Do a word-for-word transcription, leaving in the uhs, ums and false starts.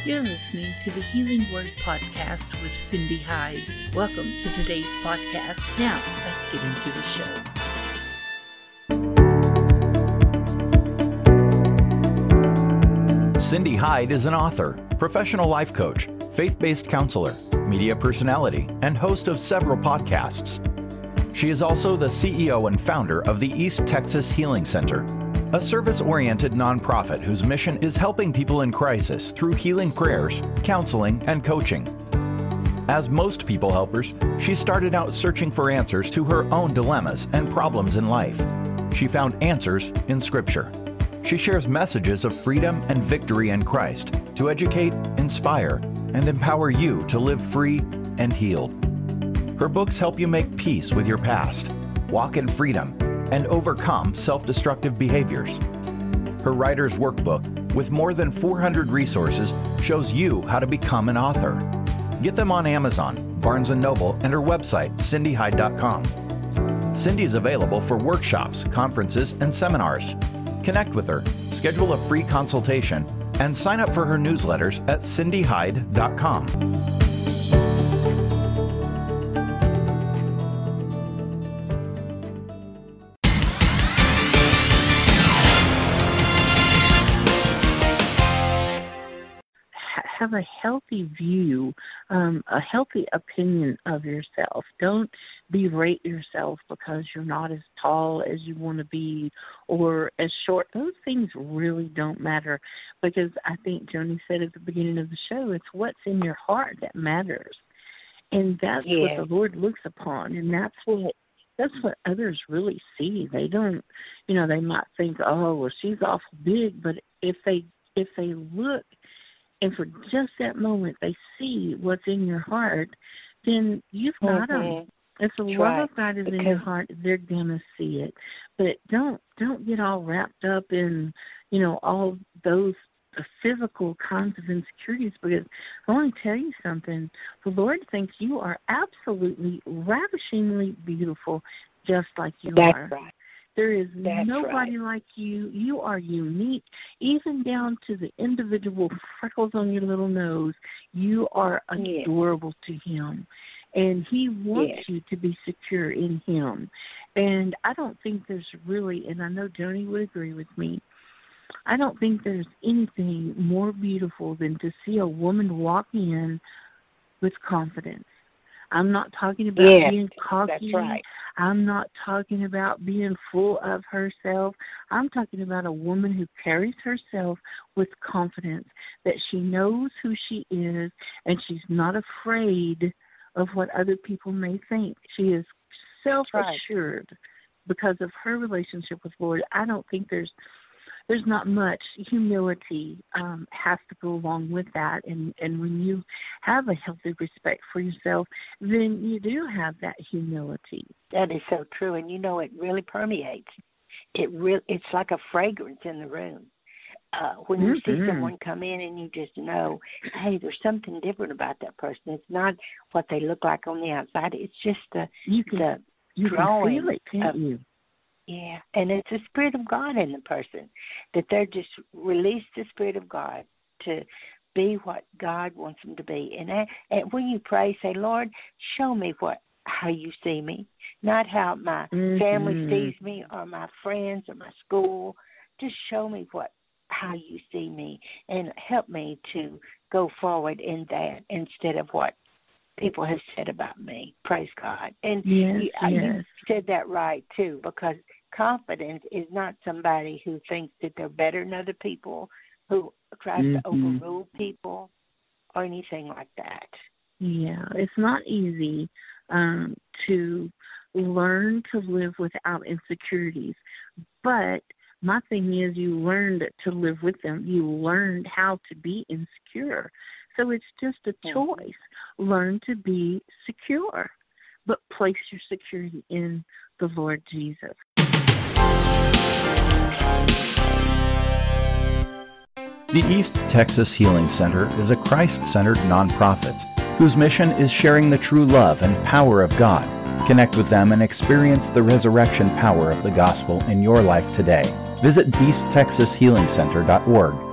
You're listening to the Healing Word Podcast with Cindy Hyde. Welcome to today's podcast. Now, let's get into the show. Cindy Hyde is an author, professional life coach, faith-based counselor, media personality, and host of several podcasts. She is also the C E O and founder of the East Texas Healing Center, a service-oriented nonprofit whose mission is helping people in crisis through healing prayers, counseling, and coaching. As most people helpers, she started out searching for answers to her own dilemmas and problems in life. She found answers in Scripture. She shares messages of freedom and victory in Christ to educate, inspire, and empower you to live free and healed. Her books help you make peace with your past, walk in freedom, and overcome self-destructive behaviors. Her writer's workbook, with more than four hundred resources, shows you how to become an author. Get them on Amazon, Barnes and Noble, and her website, cindy hyde dot com. Cindy's available for workshops, conferences, and seminars. Connect with her, schedule a free consultation, and sign up for her newsletters at cindy hyde dot com. Have a healthy view, um, a healthy opinion of yourself. Don't berate yourself because you're not as tall as you want to be or as short. Those things really don't matter, because I think Joni said at the beginning of the show, it's what's in your heart that matters. And that's yeah. what the Lord looks upon, and that's what that's what others really see. They don't, you know, they might think, oh, well, she's awful big, but if they if they look and for just that moment they see what's in your heart, then you've got mm-hmm. them. If the That's love right. of God is Because in your heart, they're gonna see it. But don't don't get all wrapped up in, you know, all those physical kinds of insecurities, because I want to tell you something. The Lord thinks you are absolutely ravishingly beautiful, just like you That's are. right. There is That's nobody right. like you. You are unique, even down to the individual freckles on your little nose. You are Yes. adorable to Him, and He wants Yes. you to be secure in Him. And I don't think there's really, and I know Joni would agree with me, I don't think there's anything more beautiful than to see a woman walk in with confidence. I'm not talking about Yes, being cocky. that's right. I'm not talking about being full of herself. I'm talking about a woman who carries herself with confidence, that she knows who she is and she's not afraid of what other people may think. She is self-assured because of her relationship with Lord. I don't think there's There's not much. Humility um, has to go along with that. And, and when you have a healthy respect for yourself, then you do have that humility. That is so true. And, you know, it really permeates. It re- It's like a fragrance in the room. Uh, when you mm-hmm. see someone come in and you just know, hey, there's something different about that person. It's not what they look like on the outside. It's just the, you can, the you drawing. can feel it, can't of, you? Yeah, and it's the Spirit of God in the person, that they're just release the Spirit of God to be what God wants them to be. And, and when you pray, say, Lord, show me what how you see me, not how my mm-hmm. family sees me or my friends or my school. Just show me what how you see me, and help me to go forward in that instead of what people have said about me. Praise God. And yes, you, yes. you said that right, too, because confidence is not somebody who thinks that they're better than other people, who tries mm-hmm. to overrule people or anything like that. Yeah, it's not easy um, to learn to live without insecurities. But my thing is, you learned to live with them. You learned how to be insecure. So it's just a choice. Learn to be secure, but place your security in the Lord Jesus. The East Texas Healing Center is a Christ-centered nonprofit whose mission is sharing the true love and power of God. Connect with them and experience the resurrection power of the gospel in your life today. Visit east texas healing center dot org